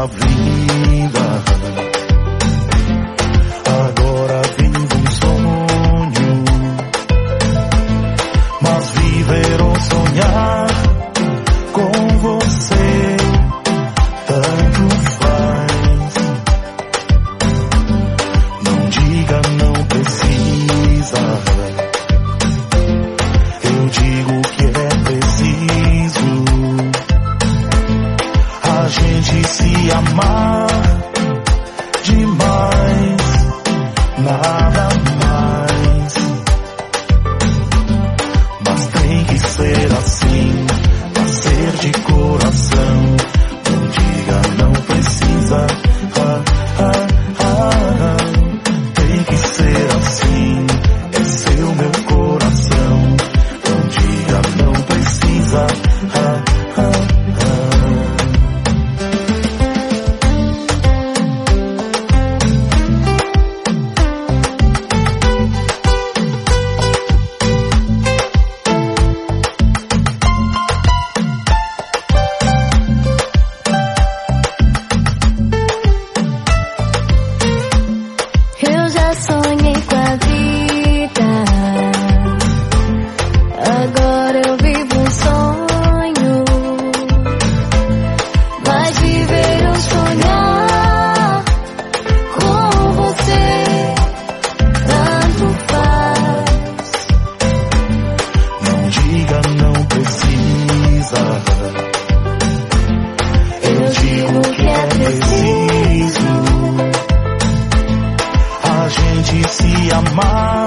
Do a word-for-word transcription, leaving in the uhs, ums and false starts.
a vida. Agora vivo um sonho, mas viver ou sonhar com você tanto faz. Não diga não precisa, eu digo que é preciso a gente se amar demais, nada mais. Mas tem que ser assim, pra ser de coração. Não diga não precisa, ah, ah, ah, ah. Tem que ser assim, é seu meu coração. Não diga não precisa, ah, ah, ah. Eu já sonhei com a vida, agora eu vivo um sonho, mas viver ou sonhar com você tanto faz. Não diga não precisa, eu digo que é preciso a gente se amar